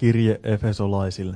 Kirje Efesolaisille.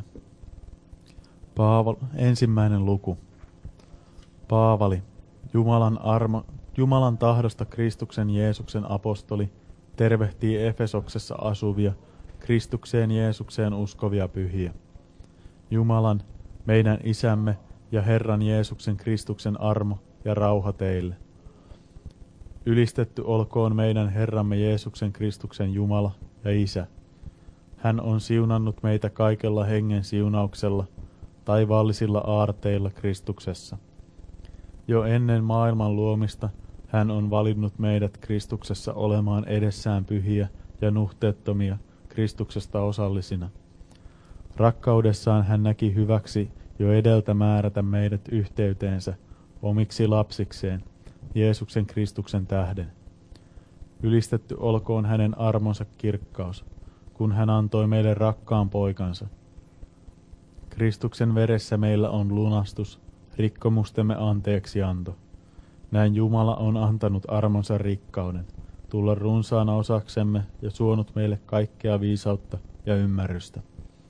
Ensimmäinen luku. Paavali, Jumalan tahdosta Kristuksen Jeesuksen apostoli, tervehtii Efesoksessa asuvia, Kristukseen Jeesukseen uskovia pyhiä. Jumalan, meidän Isämme ja Herran Jeesuksen Kristuksen armo ja rauha teille. Ylistetty olkoon meidän Herramme Jeesuksen Kristuksen Jumala ja Isä. Hän on siunannut meitä kaikella hengen siunauksella, taivaallisilla aarteilla Kristuksessa. Jo ennen maailman luomista hän on valinnut meidät Kristuksessa olemaan edessään pyhiä ja nuhteettomia Kristuksesta osallisina. Rakkaudessaan hän näki hyväksi jo edeltä määrätä meidät yhteyteensä omiksi lapsikseen Jeesuksen Kristuksen tähden. Ylistetty olkoon hänen armonsa kirkkaus, kun hän antoi meille rakkaan poikansa. Kristuksen veressä meillä on lunastus, rikkomustemme anteeksianto. Näin Jumala on antanut armonsa rikkauden, tulla runsaana osaksemme ja suonut meille kaikkea viisautta ja ymmärrystä.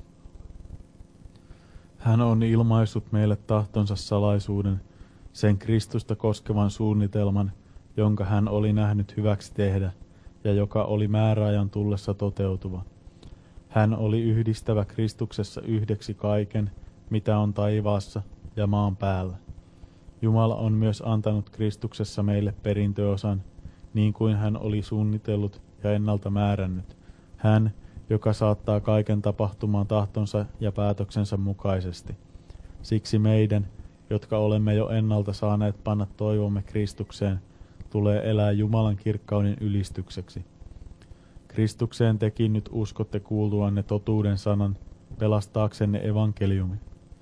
Hän on ilmaissut meille tahtonsa salaisuuden, sen Kristusta koskevan suunnitelman, jonka hän oli nähnyt hyväksi tehdä ja joka oli määräajan tullessa toteutuva. Hän oli yhdistävä Kristuksessa yhdeksi kaiken, mitä on taivaassa ja maan päällä. Jumala on myös antanut Kristuksessa meille perintöosan, niin kuin hän oli suunnitellut ja ennalta määrännyt. Hän, joka saattaa kaiken tapahtumaan tahtonsa ja päätöksensä mukaisesti. Siksi meidän, jotka olemme jo ennalta saaneet panna toivomme Kristukseen, tulee elää Jumalan kirkkauden ylistykseksi. Kristukseen tekin nyt uskotte kuultuanne totuuden sanan, pelastaaksenne evankeliumi.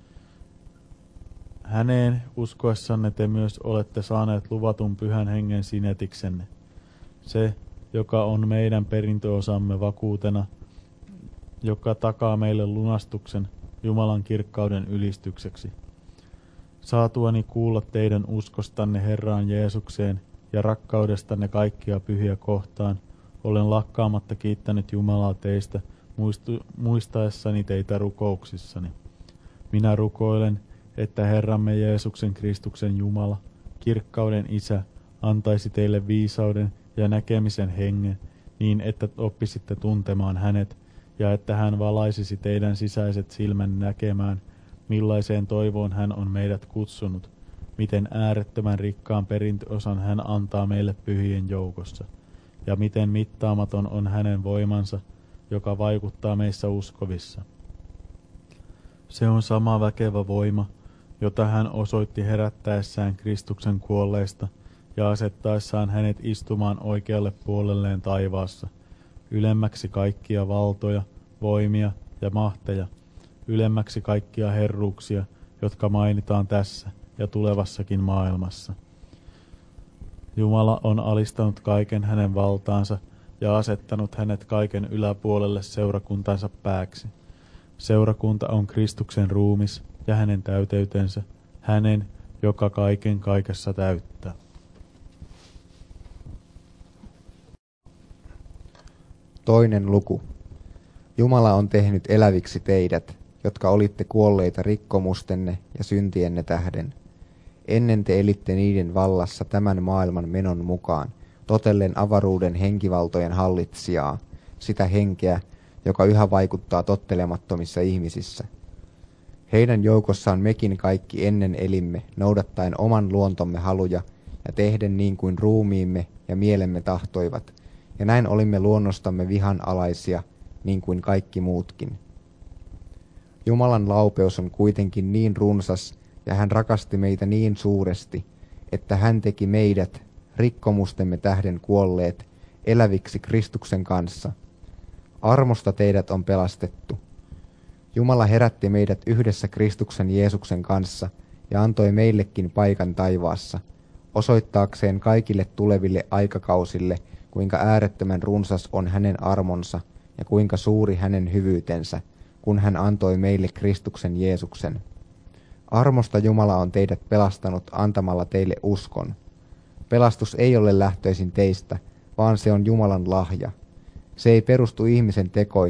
Häneen uskoessanne te myös olette saaneet luvatun pyhän hengen sinetiksenne. Se, joka on meidän perintöosamme vakuutena, joka takaa meille lunastuksen Jumalan kirkkauden ylistykseksi. Saatuani kuulla teidän uskostanne Herraan Jeesukseen ja rakkaudestanne kaikkia pyhiä kohtaan, olen lakkaamatta kiittänyt Jumalaa teistä muistaessani teitä rukouksissani. Minä rukoilen, että Herramme Jeesuksen Kristuksen Jumala, kirkkauden Isä, antaisi teille viisauden ja näkemisen hengen, niin että oppisitte tuntemaan hänet, ja että hän valaisisi teidän sisäiset silmän näkemään, millaiseen toivoon hän on meidät kutsunut, miten äärettömän rikkaan perintöosan hän antaa meille pyhien joukossa, ja miten mittaamaton on hänen voimansa, joka vaikuttaa meissä uskovissa. Se on sama väkevä voima, jota hän osoitti herättäessään Kristuksen kuolleista ja asettaessaan hänet istumaan oikealle puolelleen taivaassa, ylemmäksi kaikkia valtoja, voimia ja mahteja, ylemmäksi kaikkia herruuksia, jotka mainitaan tässä ja tulevassakin maailmassa. Jumala on alistanut kaiken hänen valtaansa ja asettanut hänet kaiken yläpuolelle seurakuntansa pääksi. Seurakunta on Kristuksen ruumis ja hänen täyteytensä, hänen, joka kaiken kaikessa täyttää. Toinen luku. Jumala on tehnyt eläviksi teidät, jotka olitte kuolleita rikkomustenne ja syntienne tähden. Ennen te elitte niiden vallassa tämän maailman menon mukaan, totellen avaruuden henkivaltojen hallitsijaa, sitä henkeä, joka yhä vaikuttaa tottelemattomissa ihmisissä. Heidän joukossaan mekin kaikki ennen elimme, noudattaen oman luontomme haluja ja tehden niin kuin ruumiimme ja mielemme tahtoivat, ja näin olimme luonnostamme vihanalaisia, niin kuin kaikki muutkin. Jumalan laupeus on kuitenkin niin runsas, ja hän rakasti meitä niin suuresti, että hän teki meidät, rikkomustemme tähden kuolleet, eläviksi Kristuksen kanssa. Armosta teidät on pelastettu. Jumala herätti meidät yhdessä Kristuksen Jeesuksen kanssa ja antoi meillekin paikan taivaassa, osoittaakseen kaikille tuleville aikakausille, kuinka äärettömän runsas on hänen armonsa ja kuinka suuri hänen hyvyytensä, kun hän antoi meille Kristuksen Jeesuksen. Armosta Jumala on teidät pelastanut antamalla teille uskon. Pelastus ei ole lähtöisin teistä, vaan se on Jumalan lahja. Se ei perustu ihmisen tekoihin,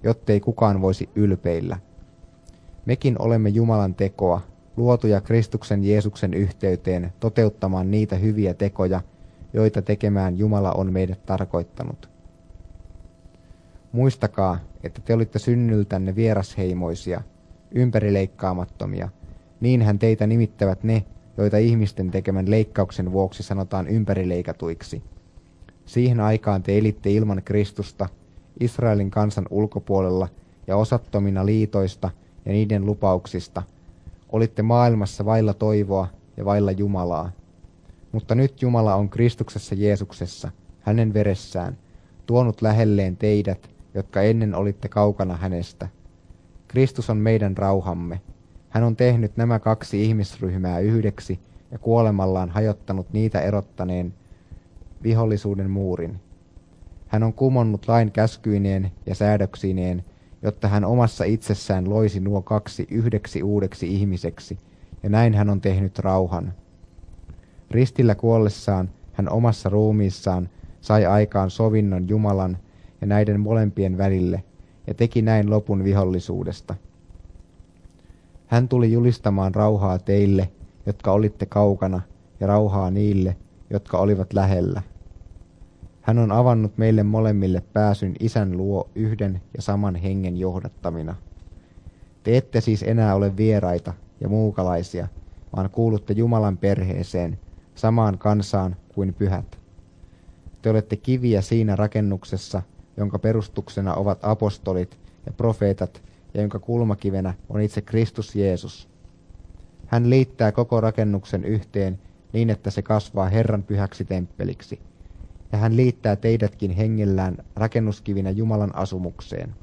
jottei kukaan voisi ylpeillä. Mekin olemme Jumalan tekoa, luotuja Kristuksen Jeesuksen yhteyteen toteuttamaan niitä hyviä tekoja, joita tekemään Jumala on meidät tarkoittanut. Muistakaa, että te olitte synnyltänne vierasheimoisia, ympärileikkaamattomia. Niinhän teitä nimittävät ne, joita ihmisten tekemän leikkauksen vuoksi sanotaan ympärileikatuiksi. Siihen aikaan te elitte ilman Kristusta, Israelin kansan ulkopuolella ja osattomina liitoista ja niiden lupauksista. Olitte maailmassa vailla toivoa ja vailla Jumalaa. Mutta nyt Jumala on Kristuksessa Jeesuksessa, hänen veressään, tuonut lähelleen teidät, jotka ennen olitte kaukana hänestä. Kristus on meidän rauhamme. Hän on tehnyt nämä kaksi ihmisryhmää yhdeksi ja kuolemallaan hajottanut niitä erottaneen vihollisuuden muurin. Hän on kumonnut lain käskyineen ja säädöksineen, jotta hän omassa itsessään loisi nuo kaksi yhdeksi uudeksi ihmiseksi, ja näin hän on tehnyt rauhan. Ristillä kuollessaan hän omassa ruumiissaan sai aikaan sovinnon Jumalan ja näiden molempien välille, ja teki näin lopun vihollisuudesta. Hän tuli julistamaan rauhaa teille, jotka olitte kaukana, ja rauhaa niille, jotka olivat lähellä. Hän on avannut meille molemmille pääsyn Isän luo yhden ja saman hengen johdattamina. Te ette siis enää ole vieraita ja muukalaisia, vaan kuulutte Jumalan perheeseen, samaan kansaan kuin pyhät. Te olette kiviä siinä rakennuksessa, jonka perustuksena ovat apostolit ja profeetat, ja jonka kulmakivenä on itse Kristus Jeesus. Hän liittää koko rakennuksen yhteen niin, että se kasvaa Herran pyhäksi temppeliksi, ja hän liittää teidätkin hengellään rakennuskivinä Jumalan asumukseen.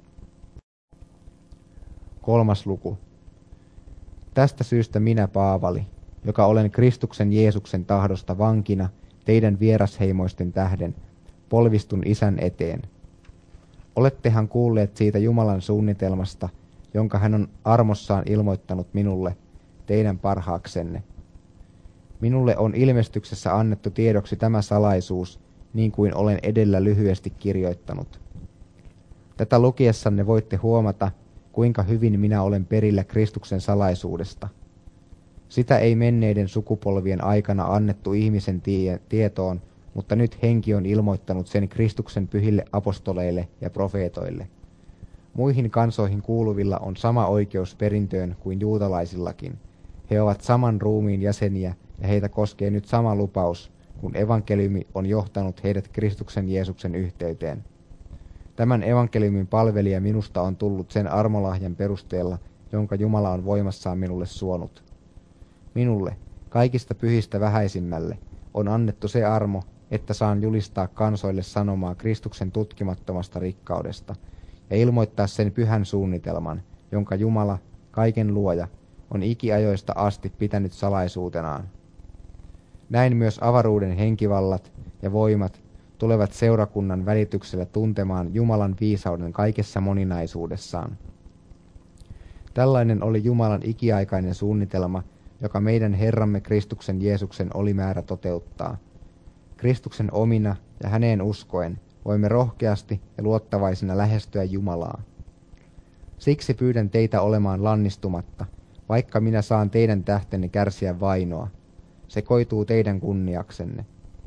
3. luku. Tästä syystä minä, Paavali, joka olen Kristuksen Jeesuksen tahdosta vankina teidän vierasheimoisten tähden, polvistun Isän eteen. Olettehan kuulleet siitä Jumalan suunnitelmasta, jonka hän on armossaan ilmoittanut minulle, teidän parhaaksenne. Minulle on ilmestyksessä annettu tiedoksi tämä salaisuus, niin kuin olen edellä lyhyesti kirjoittanut. Tätä lukiessanne voitte huomata, kuinka hyvin minä olen perillä Kristuksen salaisuudesta. Sitä ei menneiden sukupolvien aikana annettu ihmisen tietoon, mutta nyt henki on ilmoittanut sen Kristuksen pyhille apostoleille ja profeetoille. Muihin kansoihin kuuluvilla on sama oikeus perintöön kuin juutalaisillakin. He ovat saman ruumiin jäseniä ja heitä koskee nyt sama lupaus, kun evankeliumi on johtanut heidät Kristuksen Jeesuksen yhteyteen. Tämän evankeliumin palvelija minusta on tullut sen armolahjan perusteella, jonka Jumala on voimassaan minulle suonut. Minulle, kaikista pyhistä vähäisimmälle, on annettu se armo, että saan julistaa kansoille sanomaa Kristuksen tutkimattomasta rikkaudesta ja ilmoittaa sen pyhän suunnitelman, jonka Jumala, kaiken luoja, on ikiajoista asti pitänyt salaisuutenaan. Näin myös avaruuden henkivallat ja voimat tulevat seurakunnan välityksellä tuntemaan Jumalan viisauden kaikessa moninaisuudessaan. Tällainen oli Jumalan ikiaikainen suunnitelma, joka meidän Herramme Kristuksen Jeesuksen oli määrä toteuttaa. Kristuksen omina ja häneen uskoen voimme rohkeasti ja luottavaisina lähestyä Jumalaa. Siksi pyydän teitä olemaan lannistumatta, vaikka minä saan teidän tähtenne kärsiä vainoa. Se koituu teidän kunniaksenne.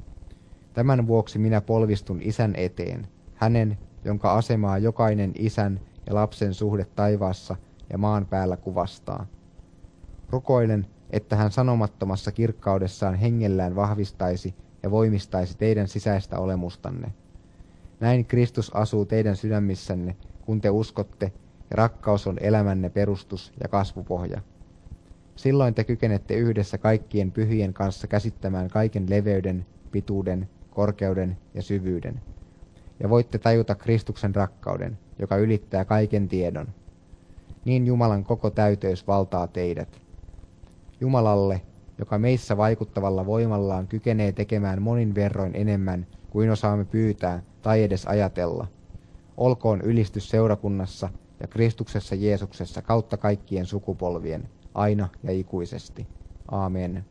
Tämän vuoksi minä polvistun Isän eteen, hänen, jonka asemaa jokainen isän ja lapsen suhde taivaassa ja maan päällä kuvastaa. Rukoilen, että hän sanomattomassa kirkkaudessaan hengellään vahvistaisi ja voimistaisi teidän sisäistä olemustanne. Näin Kristus asuu teidän sydämissänne, kun te uskotte, ja rakkaus on elämänne perustus ja kasvupohja. Silloin te kykenette yhdessä kaikkien pyhien kanssa käsittämään kaiken leveyden, pituuden, korkeuden ja syvyyden. Ja voitte tajuta Kristuksen rakkauden, joka ylittää kaiken tiedon. Niin Jumalan koko täyteys valtaa teidät. Jumalalle, joka meissä vaikuttavalla voimallaan kykenee tekemään monin verroin enemmän kuin osaamme pyytää tai edes ajatella. Olkoon ylistys seurakunnassa ja Kristuksessa Jeesuksessa kautta kaikkien sukupolvien, aina ja ikuisesti. Aamen.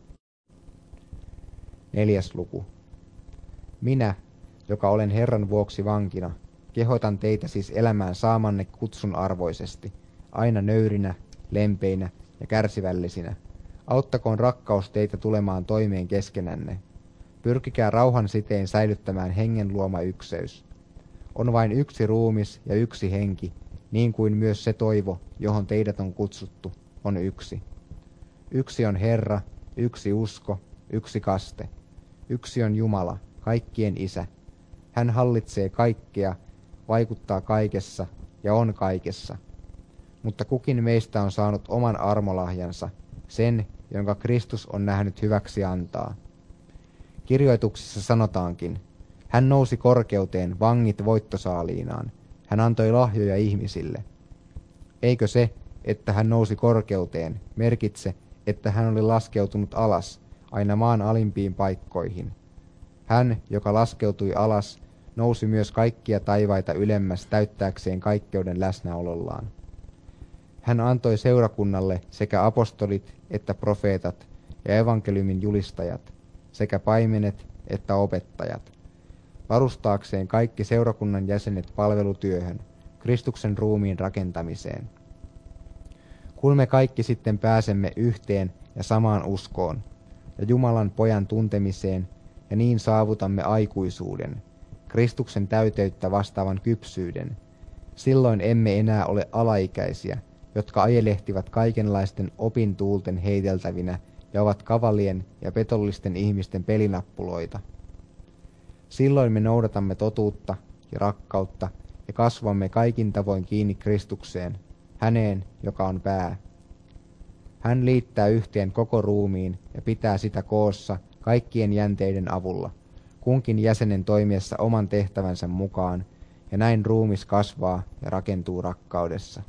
4. luku. Minä, joka olen Herran vuoksi vankina, kehotan teitä siis elämään saamanne kutsun arvoisesti, aina nöyrinä, lempeinä ja kärsivällisinä. Auttakoon rakkaus teitä tulemaan toimeen keskenänne. Pyrkikää rauhan siteen säilyttämään hengen luoma ykseys. On vain yksi ruumis ja yksi henki, niin kuin myös se toivo, johon teidät on kutsuttu, on yksi. Yksi on Herra, yksi usko, yksi kaste. Yksi on Jumala, kaikkien Isä. Hän hallitsee kaikkea, vaikuttaa kaikessa ja on kaikessa. Mutta kukin meistä on saanut oman armolahjansa, sen, jonka Kristus on nähnyt hyväksi antaa. Kirjoituksissa sanotaankin, hän nousi korkeuteen vangit voittosaaliinaan. Hän antoi lahjoja ihmisille. Eikö se, että hän nousi korkeuteen, merkitse, että hän oli laskeutunut alas, aina maan alimpiin paikkoihin? Hän, joka laskeutui alas, nousi myös kaikkia taivaita ylemmäs täyttääkseen kaikkeuden läsnäolollaan. Hän antoi seurakunnalle sekä apostolit että profeetat ja evankeliumin julistajat, sekä paimenet että opettajat, varustaakseen kaikki seurakunnan jäsenet palvelutyöhön, Kristuksen ruumiin rakentamiseen. Kun me kaikki sitten pääsemme yhteen ja samaan uskoon ja Jumalan pojan tuntemiseen ja niin saavutamme aikuisuuden, Kristuksen täyteyttä vastaavan kypsyyden, silloin emme enää ole alaikäisiä, jotka ajelehtivat kaikenlaisten opintuulten heiteltävinä ja ovat kavalien ja petollisten ihmisten pelinappuloita. Silloin me noudatamme totuutta ja rakkautta ja kasvamme kaikin tavoin kiinni Kristukseen, häneen, joka on pää. Hän liittää yhteen koko ruumiin ja pitää sitä koossa kaikkien jänteiden avulla, kunkin jäsenen toimiessa oman tehtävänsä mukaan, ja näin ruumis kasvaa ja rakentuu rakkaudessa.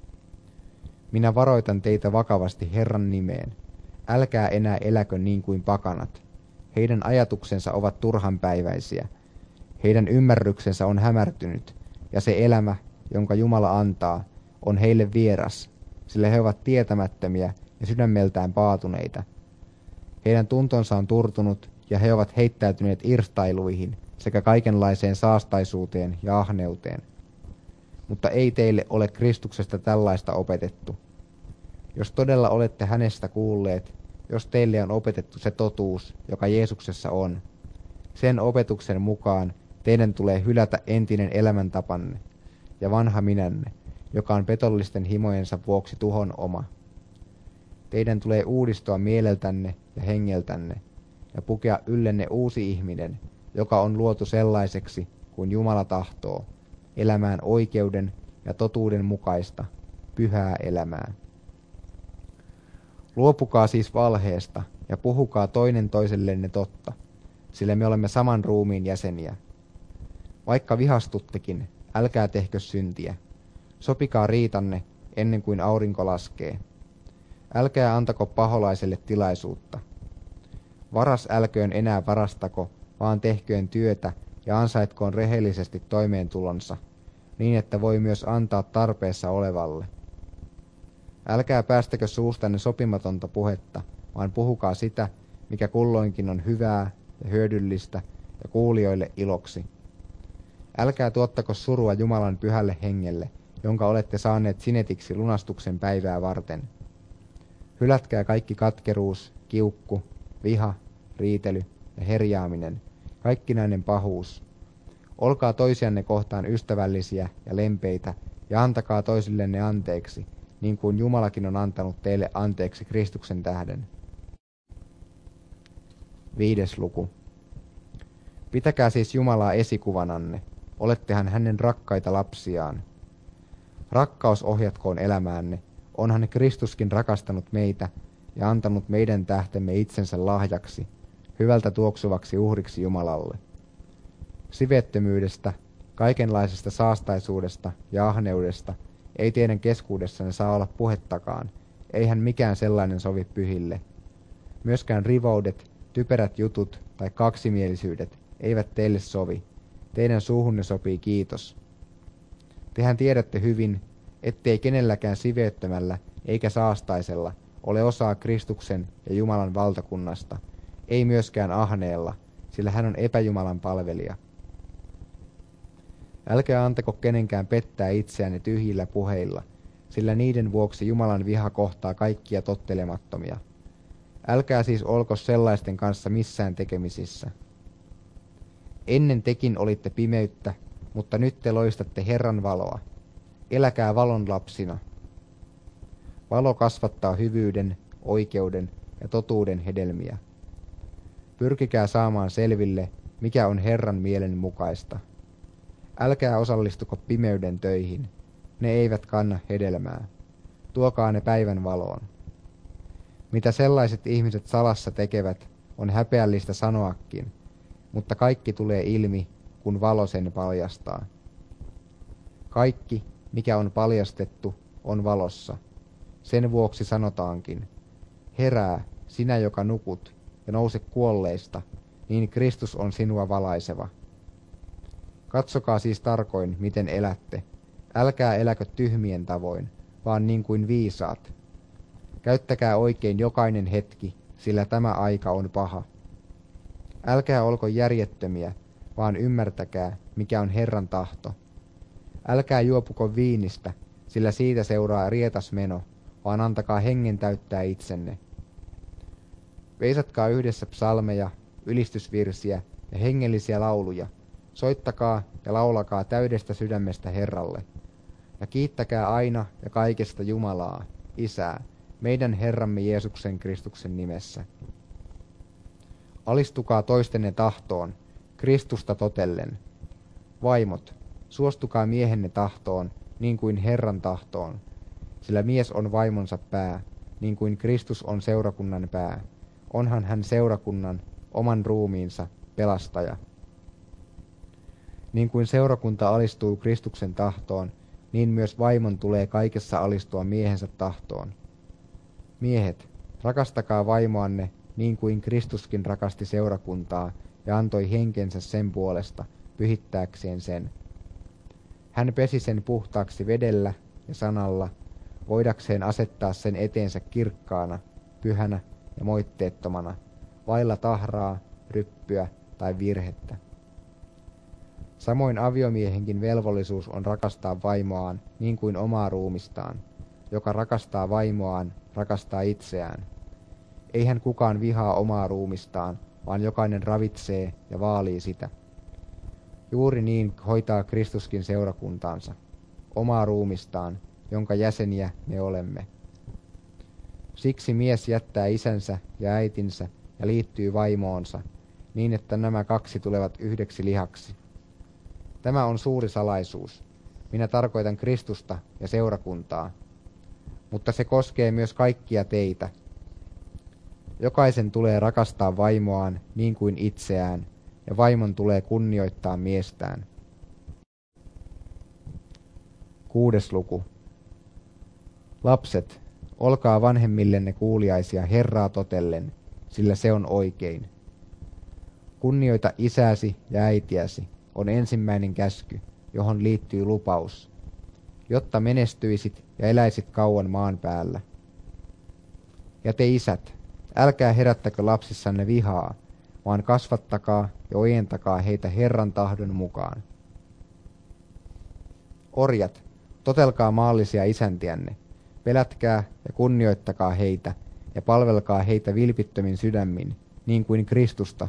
Minä varoitan teitä vakavasti Herran nimeen. Älkää enää eläkö niin kuin pakanat. Heidän ajatuksensa ovat turhanpäiväisiä. Heidän ymmärryksensä on hämärtynyt, ja se elämä, jonka Jumala antaa, on heille vieras, sillä he ovat tietämättömiä ja sydämeltään paatuneita. Heidän tuntonsa on turtunut, ja he ovat heittäytyneet irstailuihin sekä kaikenlaiseen saastaisuuteen ja ahneuteen. Mutta ei teille ole Kristuksesta tällaista opetettu. Jos todella olette hänestä kuulleet, jos teille on opetettu se totuus, joka Jeesuksessa on, sen opetuksen mukaan teidän tulee hylätä entinen elämäntapanne ja vanha minänne, joka on petollisten himojensa vuoksi tuhon oma. Teidän tulee uudistua mieleltänne ja hengeltänne ja pukea yllenne uusi ihminen, joka on luotu sellaiseksi kuin Jumala tahtoo, elämään oikeuden ja totuuden mukaista, pyhää elämää. Luopukaa siis valheesta ja puhukaa toinen toisellenne totta, sillä me olemme saman ruumiin jäseniä. Vaikka vihastuttekin, älkää tehkö syntiä. Sopikaa riitanne ennen kuin aurinko laskee. Älkää antako paholaiselle tilaisuutta. Varas älköön enää varastako, vaan tehköön työtä ja ansaitkoon rehellisesti toimeentulonsa, niin että voi myös antaa tarpeessa olevalle. Älkää päästäkö suustanne sopimatonta puhetta, vaan puhukaa sitä, mikä kulloinkin on hyvää ja hyödyllistä ja kuulijoille iloksi. Älkää tuottako surua Jumalan pyhälle hengelle, jonka olette saaneet sinetiksi lunastuksen päivää varten. Hylätkää kaikki katkeruus, kiukku, viha, riitely ja herjaaminen, kaikkinainen pahuus. Olkaa toisianne kohtaan ystävällisiä ja lempeitä ja antakaa toisillenne anteeksi, niin kuin Jumalakin on antanut teille anteeksi Kristuksen tähden. 5. luku. Pitäkää siis Jumalaa esikuvananne, olettehan hänen rakkaita lapsiaan. Rakkaus ohjatkoon elämäänne, onhan Kristuskin rakastanut meitä ja antanut meidän tähtemme itsensä lahjaksi, hyvältä tuoksuvaksi uhriksi Jumalalle. Sivettömyydestä, kaikenlaisesta saastaisuudesta ja ahneudesta ei teidän keskuudessanne saa olla puhettakaan, eihän mikään sellainen sovi pyhille. Myöskään rivoudet, typerät jutut tai kaksimielisyydet eivät teille sovi. Teidän suuhunne sopii kiitos. Tehän tiedätte hyvin, ettei kenelläkään siveettömällä eikä saastaisella ole osaa Kristuksen ja Jumalan valtakunnasta, ei myöskään ahneella, sillä hän on epäjumalan palvelija. Älkää antako kenenkään pettää itseänne tyhjillä puheilla, sillä niiden vuoksi Jumalan viha kohtaa kaikkia tottelemattomia. Älkää siis olko sellaisten kanssa missään tekemisissä. Ennen tekin olitte pimeyttä, mutta nyt te loistatte Herran valoa. Eläkää valon lapsina. Valo kasvattaa hyvyyden, oikeuden ja totuuden hedelmiä. Pyrkikää saamaan selville, mikä on Herran mielen mukaista. Älkää osallistuko pimeyden töihin. Ne eivät kanna hedelmää. Tuokaa ne päivän valoon. Mitä sellaiset ihmiset salassa tekevät, on häpeällistä sanoakin, mutta kaikki tulee ilmi, kun valo sen paljastaa. Kaikki, mikä on paljastettu, on valossa. Sen vuoksi sanotaankin, herää, sinä joka nukut, ja nouse kuolleista, niin Kristus on sinua valaiseva. Katsokaa siis tarkoin, miten elätte. Älkää eläkö tyhmien tavoin, vaan niin kuin viisaat. Käyttäkää oikein jokainen hetki, sillä tämä aika on paha. Älkää olko järjettömiä, vaan ymmärtäkää, mikä on Herran tahto. Älkää juopuko viinistä, sillä siitä seuraa rietas meno, vaan antakaa hengen täyttää itsenne. Veisatkaa yhdessä psalmeja, ylistysvirsiä ja hengellisiä lauluja. Soittakaa ja laulakaa täydestä sydämestä Herralle. Ja kiittäkää aina ja kaikesta Jumalaa, Isää, meidän Herramme Jeesuksen Kristuksen nimessä. Alistukaa toistenne tahtoon, Kristusta totellen. Vaimot, suostukaa miehenne tahtoon, niin kuin Herran tahtoon, sillä mies on vaimonsa pää, niin kuin Kristus on seurakunnan pää. Onhan hän seurakunnan, oman ruumiinsa, pelastaja. Niin kuin seurakunta alistuu Kristuksen tahtoon, niin myös vaimon tulee kaikessa alistua miehensä tahtoon. Miehet, rakastakaa vaimoanne, niin kuin Kristuskin rakasti seurakuntaa ja antoi henkensä sen puolesta, pyhittääkseen sen. Hän pesi sen puhtaaksi vedellä ja sanalla, voidakseen asettaa sen eteensä kirkkaana, pyhänä ja moitteettomana, vailla tahraa, ryppyä tai virhettä. Samoin aviomiehenkin velvollisuus on rakastaa vaimoaan niin kuin omaa ruumistaan. Joka rakastaa vaimoaan, rakastaa itseään. Eihän kukaan vihaa omaa ruumistaan, vaan jokainen ravitsee ja vaalii sitä. Juuri niin hoitaa Kristuskin seurakuntaansa, omaa ruumistaan, jonka jäseniä me olemme. Siksi mies jättää isänsä ja äitinsä ja liittyy vaimoonsa, niin että nämä kaksi tulevat yhdeksi lihaksi. Tämä on suuri salaisuus. Minä tarkoitan Kristusta ja seurakuntaa. Mutta se koskee myös kaikkia teitä. Jokaisen tulee rakastaa vaimoaan niin kuin itseään, ja vaimon tulee kunnioittaa miestään. 6. luku. Lapset, olkaa vanhemmillenne kuuliaisia Herraa totellen, sillä se on oikein. Kunnioita isääsi ja äitiäsi on ensimmäinen käsky, johon liittyy lupaus, jotta menestyisit ja eläisit kauan maan päällä. Ja te isät, älkää herättäkö lapsissanne vihaa, vaan kasvattakaa ja ojentakaa heitä Herran tahdon mukaan. Orjat, totelkaa maallisia isäntiänne, pelätkää ja kunnioittakaa heitä ja palvelkaa heitä vilpittömin sydämin, niin kuin Kristusta.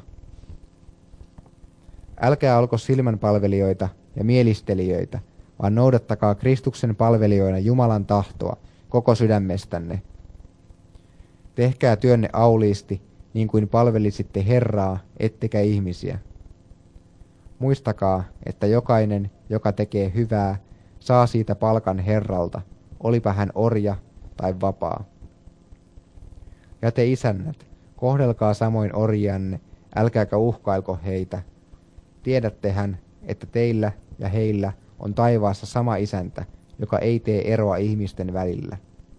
Älkää olko silmänpalvelijoita ja mielistelijöitä, vaan noudattakaa Kristuksen palvelijoina Jumalan tahtoa koko sydämestänne. Tehkää työnne auliisti, niin kuin palvelisitte Herraa, ettekä ihmisiä. Muistakaa, että jokainen, joka tekee hyvää, saa siitä palkan Herralta, olipa hän orja tai vapaa. Ja te isännät, kohdelkaa samoin orjianne, älkääkä uhkailko heitä. Tiedättehän, että teillä ja heillä on taivaassa sama isäntä, joka ei tee eroa ihmisten välillä.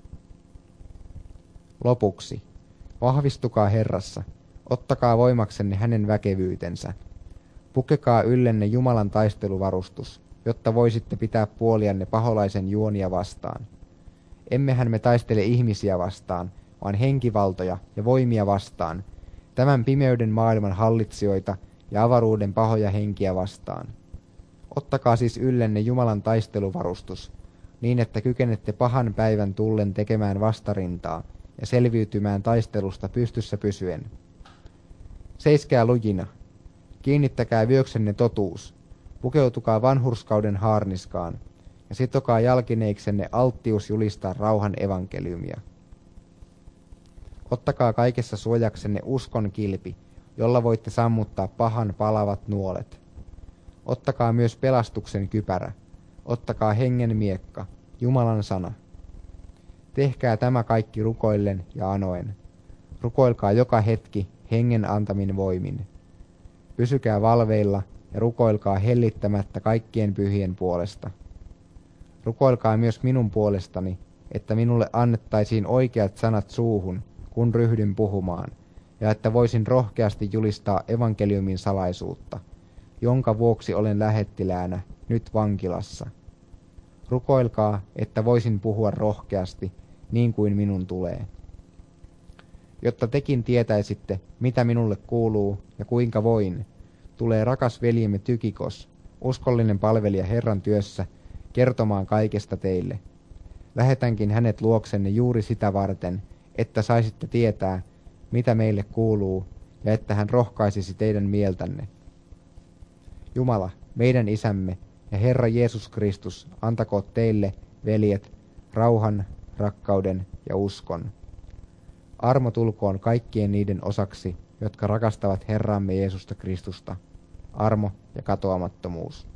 Lopuksi, vahvistukaa Herrassa, ottakaa voimaksenne hänen väkevyytensä. Pukekaa yllenne Jumalan taisteluvarustus, jotta voisitte pitää puolianne paholaisen juonia vastaan. Emmehän me taistele ihmisiä vastaan, vaan henkivaltoja ja voimia vastaan, tämän pimeyden maailman hallitsijoita ja avaruuden pahoja henkiä vastaan. Ottakaa siis yllenne Jumalan taisteluvarustus, niin että kykenette pahan päivän tullen tekemään vastarintaa ja selviytymään taistelusta pystyssä pysyen. Seiskää lujina, kiinnittäkää vyöksenne totuus, pukeutukaa vanhurskauden haarniskaan ja sitokaa jalkineiksenne alttius julistaa rauhan evankeliumia. Ottakaa kaikessa suojaksenne uskon kilpi, jolla voitte sammuttaa pahan palavat nuolet. Ottakaa myös pelastuksen kypärä, ottakaa hengen miekka, Jumalan sana. Tehkää tämä kaikki rukoillen ja anoen. Rukoilkaa joka hetki hengen antamin voimin. Pysykää valveilla ja rukoilkaa hellittämättä kaikkien pyhien puolesta. Rukoilkaa myös minun puolestani, että minulle annettaisiin oikeat sanat suuhun, kun ryhdyn puhumaan, ja että voisin rohkeasti julistaa evankeliumin salaisuutta, jonka vuoksi olen lähettiläänä nyt vankilassa. Rukoilkaa, että voisin puhua rohkeasti, niin kuin minun tulee. Jotta tekin tietäisitte, mitä minulle kuuluu ja kuinka voin, tulee rakas veljemme Tykikos, uskollinen palvelija Herran työssä, kertomaan kaikesta teille. Lähetänkin hänet luoksenne juuri sitä varten, että saisitte tietää, mitä meille kuuluu, ja että hän rohkaisisi teidän mieltänne. Jumala, meidän Isämme ja Herra Jeesus Kristus, antakoot teille, veljet, rauhan, rakkauden ja uskon. Armo tulkoon kaikkien niiden osaksi, jotka rakastavat Herramme Jeesusta Kristusta. Armo ja katoamattomuus.